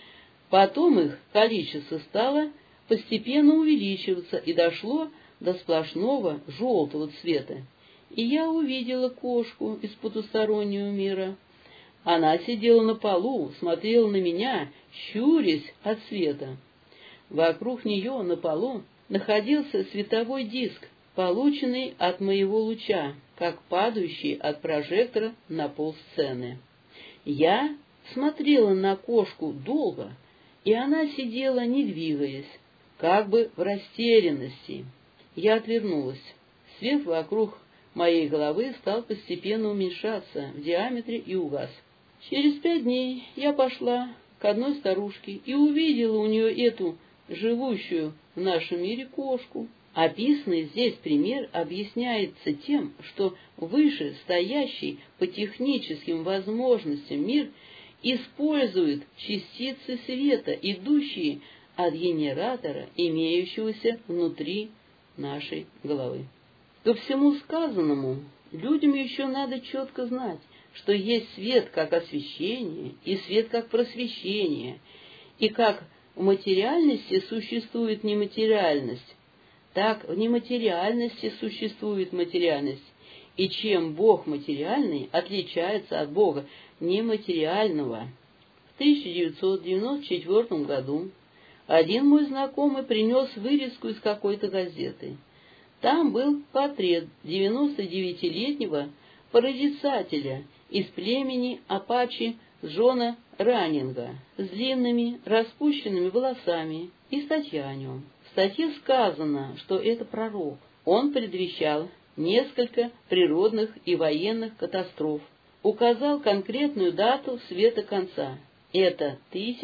Потом их количество стало постепенно увеличиваться и дошло до сплошного желтого цвета. И я увидела кошку из потустороннего мира. Она сидела на полу, смотрела на меня, щурясь от света. Вокруг нее на полу находился световой диск, полученный от моего луча, как падающий от прожектора на пол сцены. Я смотрела на кошку долго, и она сидела, не двигаясь, как бы в растерянности. Я отвернулась. Свет вокруг моей головы стал постепенно уменьшаться в диаметре и угас. Через 5 дней я пошла к одной старушке и увидела у нее эту живущую в нашем мире кошку. Описанный здесь пример объясняется тем, что выше стоящий по техническим возможностям мир использует частицы света, идущие от генератора, имеющегося внутри нашей головы. Ко всему сказанному, людям еще надо четко знать, что есть свет как освещение и свет как просвещение, и как в материальности существует нематериальность, так в нематериальности существует материальность, и чем Бог материальный отличается от Бога нематериального. В 1994 году один мой знакомый принес вырезку из какой-то газеты. Там был портрет 99-летнего прорицателя из племени Апачи Джона Раннинга с длинными распущенными волосами и статья о нем. В статье сказано, что это пророк. Он предвещал несколько природных и военных катастроф, указал конкретную дату света конца. Это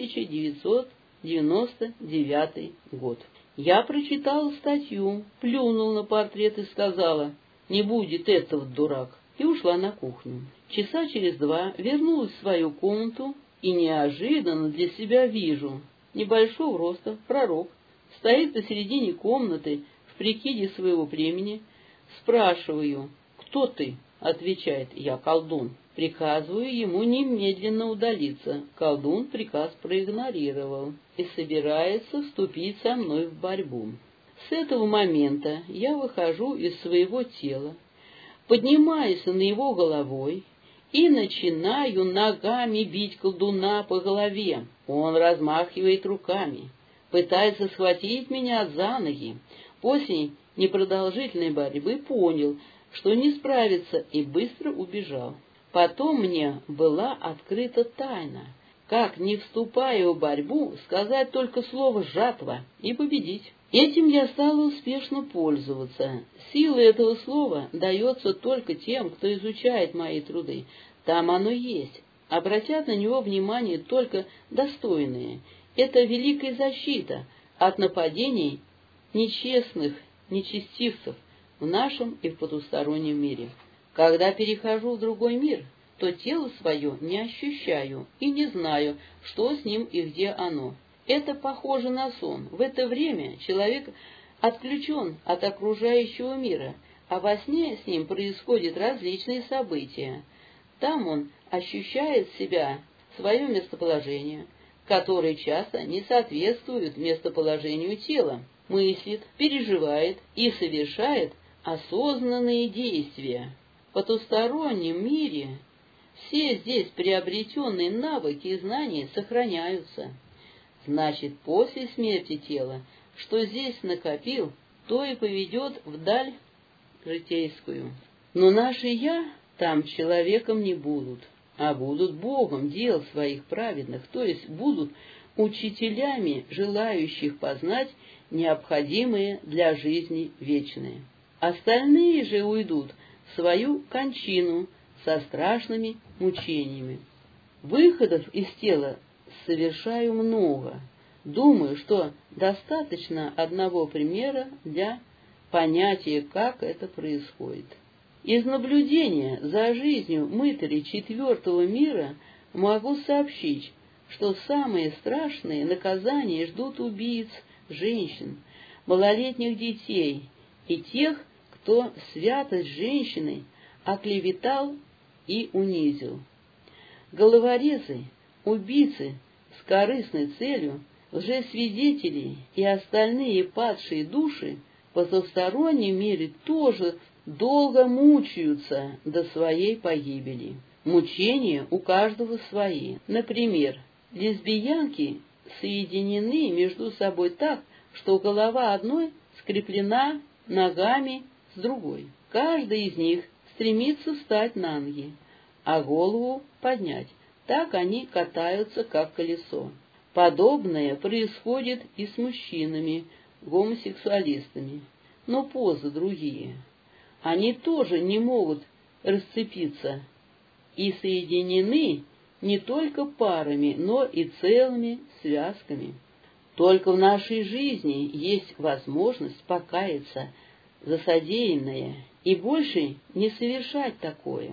1999 год. Я прочитала статью, плюнула на портрет и сказала: «Не будет этого, дурак», и ушла на кухню. Часа через 2 вернулась в свою комнату и неожиданно для себя вижу небольшого роста пророк, стоит посередине комнаты в прикиде своего племени. Спрашиваю: «Кто ты?» Отвечает: «Я колдун». Приказываю ему немедленно удалиться. Колдун приказ проигнорировал и собирается вступить со мной в борьбу. С этого момента я выхожу из своего тела, поднимаюсь над его головой и начинаю ногами бить колдуна по голове. Он размахивает руками, пытается схватить меня за ноги. После непродолжительной борьбы понял, что не справится, и быстро убежал. Потом мне была открыта тайна, как, не вступая в борьбу, сказать только слово «жатва» и победить. Этим я стала успешно пользоваться. Сила этого слова дается только тем, кто изучает мои труды. Там оно есть. Обратят на него внимание только достойные. Это великая защита от нападений нечестных нечестивцев в нашем и в потустороннем мире. Когда перехожу в другой мир, то тело свое не ощущаю и не знаю, что с ним и где оно. Это похоже на сон. В это время человек отключен от окружающего мира, а во сне с ним происходят различные события. Там он ощущает себя, свое местоположение, которое часто не соответствует местоположению тела, мыслит, переживает и совершает осознанные действия. В потустороннем мире все здесь приобретенные навыки и знания сохраняются. Значит, после смерти тела, что здесь накопил, то и поведет вдаль житейскую. Но наши «я» там человеком не будут, а будут Богом дел своих праведных, то есть будут учителями, желающих познать необходимые для жизни вечные. Остальные же уйдут в свою кончину со страшными мучениями. Выходов из тела совершаю много. Думаю, что достаточно одного примера для понятия, как это происходит. Из наблюдения за жизнью мытарей четвертого мира могу сообщить, что самые страшные наказания ждут убийц, женщин, малолетних детей и тех, кто святость женщины оклеветал и унизил. Головорезы, убийцы с корыстной целью, лжесвидетели и остальные падшие души в потустороннем мире тоже долго мучаются до своей погибели. Мучения у каждого свои. Например, лесбиянки соединены между собой так, что голова одной скреплена ногами с другой. Каждая из них стремится встать на ноги, а голову поднять. Так они катаются, как колесо. Подобное происходит и с мужчинами, гомосексуалистами, но позы другие. Они тоже не могут расцепиться и соединены не только парами, но и целыми связками. Только в нашей жизни есть возможность покаяться за содеянное и больше не совершать такое.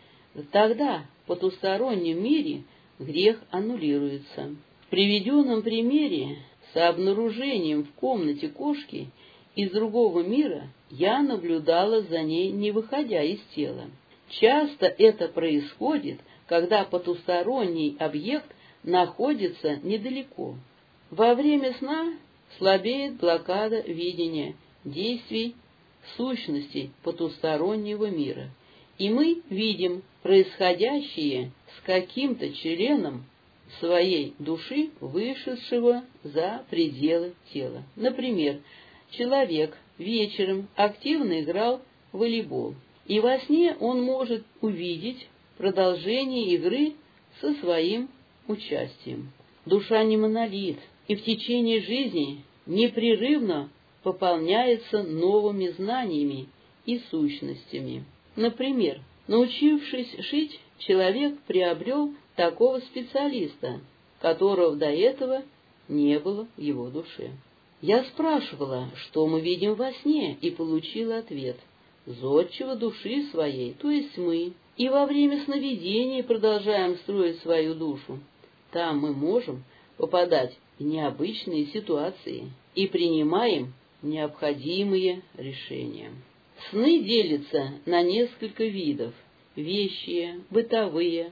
Тогда в потустороннем мире грех аннулируется. В приведенном примере с обнаружением в комнате кошки из другого мира я наблюдала за ней, не выходя из тела. Часто это происходит, когда потусторонний объект находится недалеко. Во время сна слабеет блокада видения действий сущностей потустороннего мира, и мы видим происходящее с каким-то членом своей души, вышедшего за пределы тела. Например, человек вечером активно играл в волейбол, и во сне он может увидеть продолжение игры со своим участием. Душа не монолит, и в течение жизни непрерывно пополняется новыми знаниями и сущностями. Например, научившись шить, человек приобрел такого специалиста, которого до этого не было в его душе. Я спрашивала, что мы видим во сне, и получила ответ: зодчего души своей, то есть мы, и во время сновидений продолжаем строить свою душу. Там мы можем попадать в необычные ситуации и принимаем необходимые решения. Сны делятся на несколько видов: вещие, бытовые,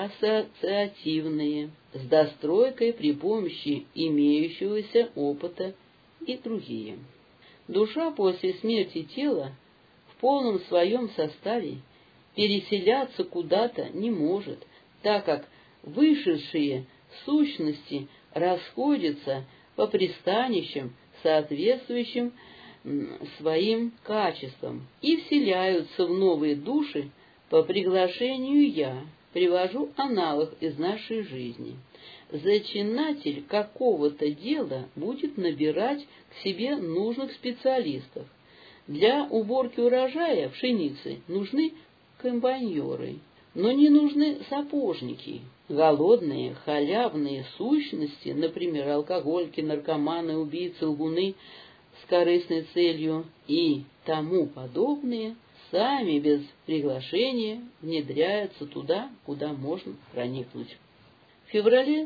ассоциативные, с достройкой при помощи имеющегося опыта и другие. Душа после смерти тела в полном своем составе переселяться куда-то не может, так как вышедшие сущности расходятся по пристанищам, соответствующим своим качествам, и вселяются в новые души По приглашению я привожу аналог из нашей жизни. Зачинатель какого-то дела будет набирать к себе нужных специалистов. Для уборки урожая пшеницы нужны комбайнеры, но не нужны сапожники. Голодные, халявные сущности, например, алкоголики, наркоманы, убийцы, лгуны с корыстной целью и тому подобные, сами без приглашения внедряются туда, куда можно проникнуть. В феврале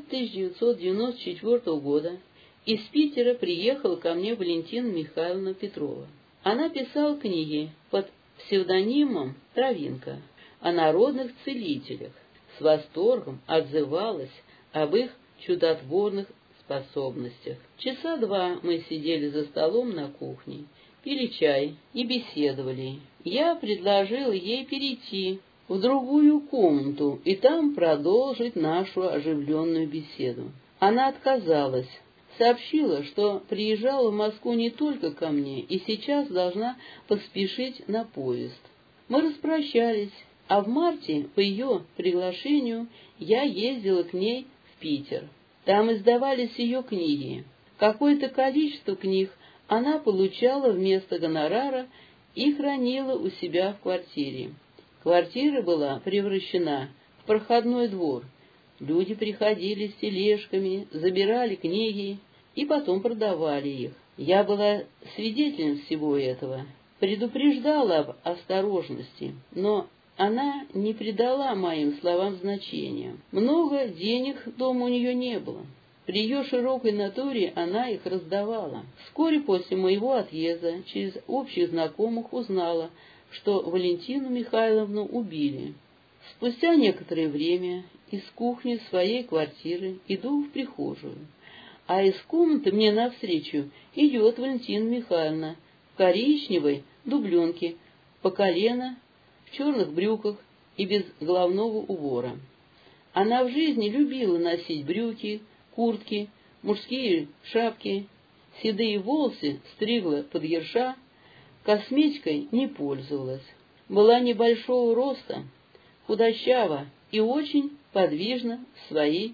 1994 года из Питера приехала ко мне Валентина Михайловна Петрова. Она писала книги под псевдонимом «Травинка» о народных целителях, с восторгом отзывалась об их чудотворных способностях. Часа два мы сидели за столом на кухне, пили чай и беседовали. Я предложил ей перейти в другую комнату и там продолжить нашу оживленную беседу. Она отказалась, сообщила, что приезжала в Москву не только ко мне и сейчас должна поспешить на поезд. Мы распрощались, а в марте по ее приглашению я ездила к ней в Питер. Там издавались ее книги. Какое-то количество книг она получала вместо гонорара и хранила у себя в квартире. Квартира была превращена в проходной двор. Люди приходили с тележками, забирали книги и потом продавали их. Я была свидетелем всего этого, предупреждала об осторожности, но она не придала моим словам значения. Много денег дома у нее не было. При ее широкой натуре она их раздавала. Вскоре после моего отъезда через общих знакомых узнала, что Валентину Михайловну убили. Спустя некоторое время из кухни своей квартиры иду в прихожую, а из комнаты мне навстречу идет Валентина Михайловна в коричневой дубленке по колено, в черных брюках и без головного убора. Она в жизни любила носить брюки, куртки, мужские шапки, седые волосы стригла под ерша, косметикой не пользовалась. Была небольшого роста, худощава и очень подвижна в свои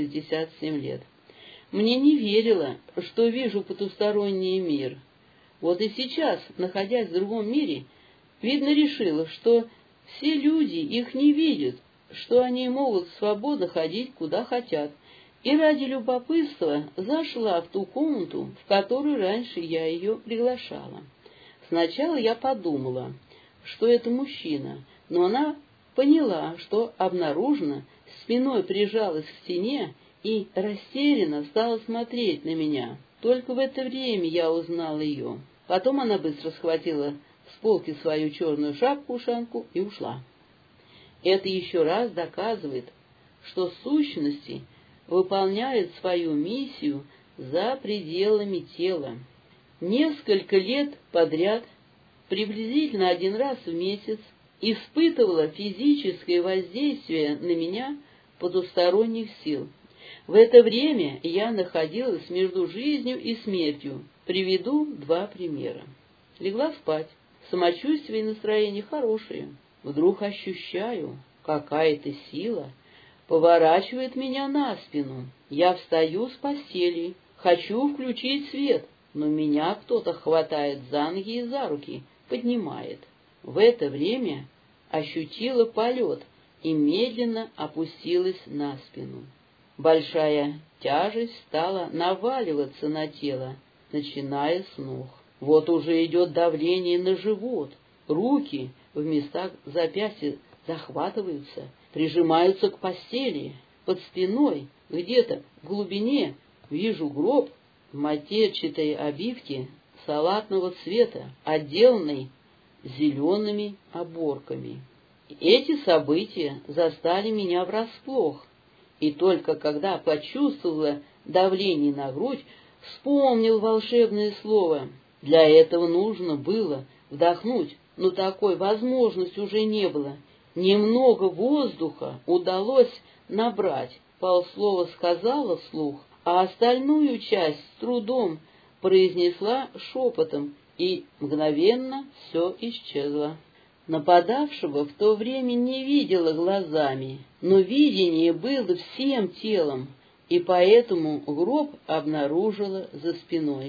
67 лет. Мне не верила, что вижу потусторонний мир. Вот и сейчас, находясь в другом мире, видно, решила, что все люди их не видят, что они могут свободно ходить куда хотят, и ради любопытства зашла в ту комнату, в которую раньше я ее приглашала. Сначала я подумала, что это мужчина, но она поняла, что обнаружена, спиной прижалась к стене и растерянно стала смотреть на меня. Только в это время я узнала ее. Потом она быстро схватила с полки свою черную шапку-ушанку и ушла. Это еще раз доказывает, что сущности выполняют свою миссию за пределами тела. Несколько лет подряд, приблизительно один раз в месяц, испытывала физическое воздействие на меня потусторонних сил. В это время я находилась между жизнью и смертью. Приведу два примера. Легла спать, самочувствие и настроение хорошие. Вдруг ощущаю, какая-то сила поворачивает меня на спину. Я встаю с постели, хочу включить свет, но меня кто-то хватает за ноги и за руки, поднимает. В это время ощутила полет и медленно опустилась на спину. Большая тяжесть стала наваливаться на тело, начиная с ног. Вот уже идет давление на живот, руки в местах запястья захватываются, прижимаются к постели. Под спиной, где-то в глубине, вижу гроб в матерчатой обивке салатного цвета, отделанный зелеными оборками. Эти события застали меня врасплох, и только когда почувствовала давление на грудь, вспомнил волшебное слово. Для этого нужно было вдохнуть, но такой возможности уже не было. Немного воздуха удалось набрать, полслова сказала вслух, а остальную часть с трудом произнесла шепотом, и мгновенно все исчезло. Нападавшего в то время не видела глазами, но видение было всем телом, и поэтому гроб обнаружила за спиной.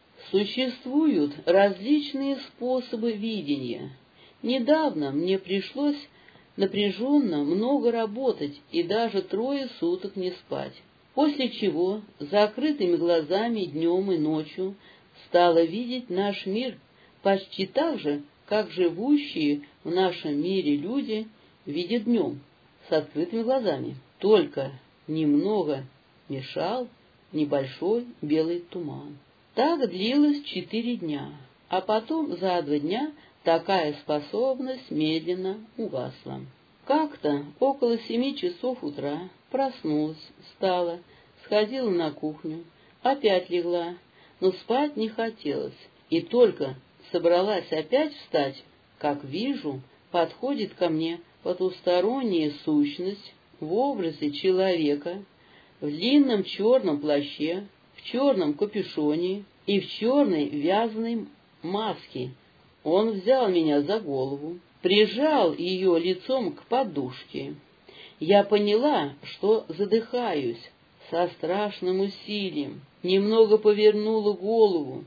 Существуют различные способы видения. Недавно мне пришлось напряженно много работать и даже 3 суток не спать, после чего с закрытыми глазами днем и ночью стала видеть наш мир почти так же, как живущие в нашем мире люди видят днем, с открытыми глазами. Только немного мешал небольшой белый туман. Так длилось 4 дня, а потом за 2 дня такая способность медленно угасла. Как-то около 7 часов утра проснулась, встала, сходила на кухню, опять легла, но спать не хотелось, и только собралась опять встать, как вижу, подходит ко мне потусторонняя сущность в образе человека, в длинном черном плаще, в черном капюшоне и в черной вязаной маске. Он взял меня за голову, прижал ее лицом к подушке. Я поняла, что задыхаюсь, со страшным усилием, немного повернула голову,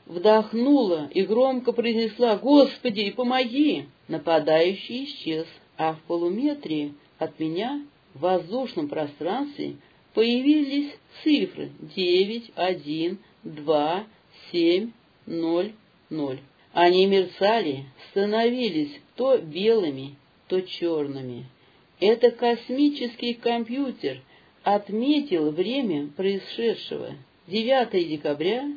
вдохнула и громко произнесла: «Господи, помоги!» Нападающий исчез, а в полуметре от меня в воздушном пространстве появились цифры 9, 1, 2, 7, 0, 0. Они мерцали, становились то белыми, то черными. Это космический компьютер отметил время происшедшего. 9 декабря,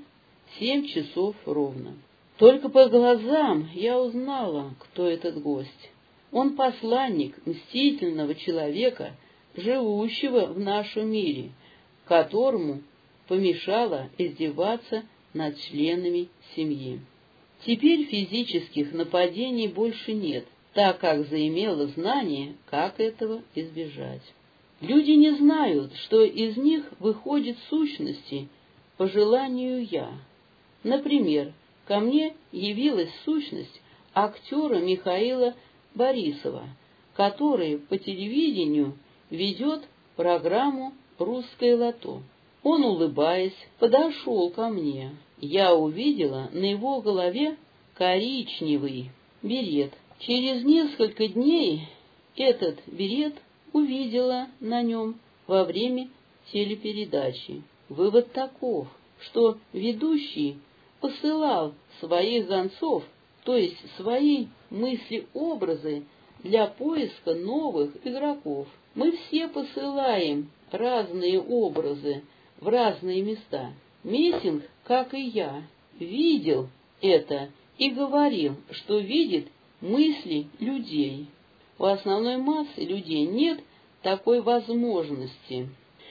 7 часов ровно. Только по глазам я узнала, кто этот гость. Он посланник мстительного человека, живущего в нашем мире, которому помешало издеваться над членами семьи. Теперь физических нападений больше нет, так как заимело знание, как этого избежать. Люди не знают, что из них выходят сущности по желанию «я». Например, ко мне явилась сущность актера Михаила Борисова, который по телевидению ведет программу «Русское лото». Он, улыбаясь, подошел ко мне. Я увидела на его голове коричневый берет. Через несколько дней этот берет увидела на нем во время телепередачи. Вывод таков, что ведущий посылал своих гонцов, то есть свои мысли-образы, для поиска новых игроков. Мы все посылаем разные образы в разные места. Мессинг, как и я, видел это и говорил, что видит мысли людей. У основной массы людей нет такой возможности.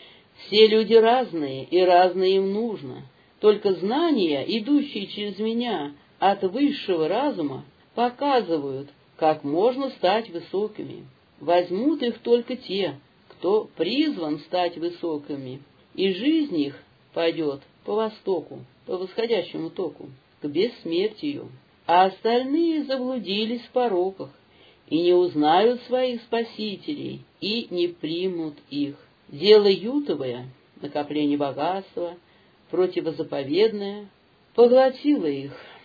Все люди разные, и разное им нужно. Только знания, идущие через меня от высшего разума, показывают, как можно стать высокими. Возьмут их только те, кто призван стать высокими, и жизнь их пойдет по востоку, по восходящему току, к бессмертию. А остальные заблудились в пороках и не узнают своих спасителей и не примут их. Дело ютовое, накопление богатства, противозаповедное, поглотило их.